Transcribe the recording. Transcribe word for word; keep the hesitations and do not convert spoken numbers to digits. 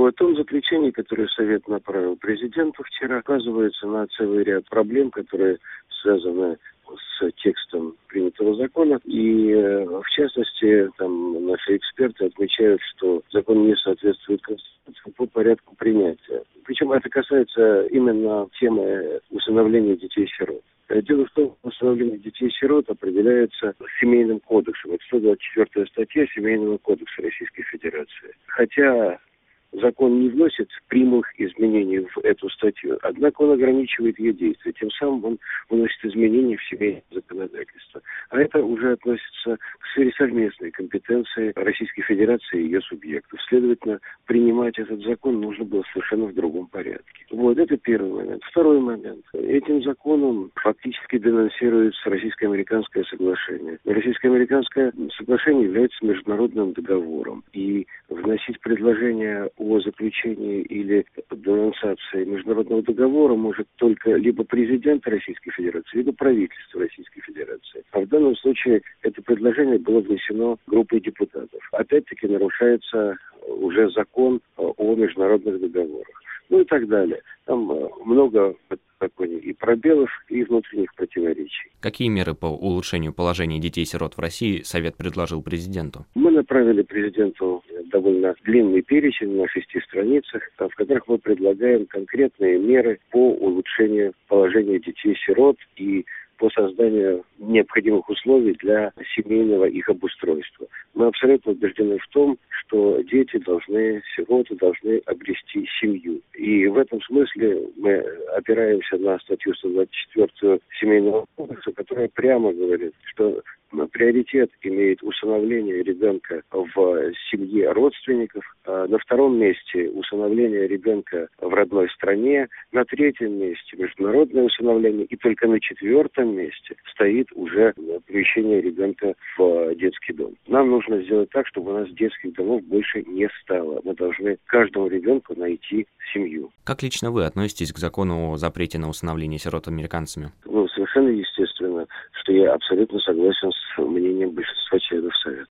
В том заключении, которое Совет направил президенту вчера, указывается на целый ряд проблем, которые связаны с текстом принятого закона. И, в частности, там наши эксперты отмечают, что закон не соответствует Конституции по порядку принятия. Причем это касается именно темы усыновления детей-сирот. Дело в том, что усыновление детей-сирот определяется Семейным кодексом. Это сто двадцать четвёртая статья Семейного кодекса Российской Федерации. Хотя закон не вносит прямых изменений в эту статью, однако он ограничивает ее действие. Тем самым он вносит изменения в семейное законодательство. А это уже относится к сфере совместной компетенции Российской Федерации и ее субъектов. Следовательно, принимать этот закон нужно было совершенно в другом порядке. Вот, это первый момент. Второй момент. Этим законом фактически денонсируется российско-американское соглашение. Российско-американское соглашение является международным договором. И вносить предложение о заключении или денонсации международного договора может только либо президент Российской Федерации, либо правительство Российской Федерации. А в данном случае это предложение было внесено группой депутатов. Опять-таки нарушается уже закон о международных договорах. Ну и так далее. Там много в этом законе и пробелов, и внутренних противоречий. Какие меры по улучшению положения детей-сирот в России Совет предложил президенту? Мы направили президенту довольно длинный перечень на шести страницах, в которых мы предлагаем конкретные меры по улучшению положения детей-сирот и по созданию необходимых условий для семейного их обустройства. Мы абсолютно убеждены в том, что дети должны, сироты должны обрести семью. И в этом смысле мы опираемся на статью сто двадцать четвёртую Семейного кодекса, которая прямо говорит, что приоритет имеет усыновление ребенка в семье родственников, а на втором месте усыновление ребенка в родной стране, на третьем месте международное усыновление, и только на четвертом месте стоит уже помещение ребенка в детский дом. Нам нужно сделать так, чтобы у нас детских домов больше не стало. Мы должны каждому ребенку найти семью. Как лично вы относитесь к закону о запрете на усыновление сирот американцами? Ну, совершенно естественно, что я абсолютно согласен с мнением большинства членов Совета.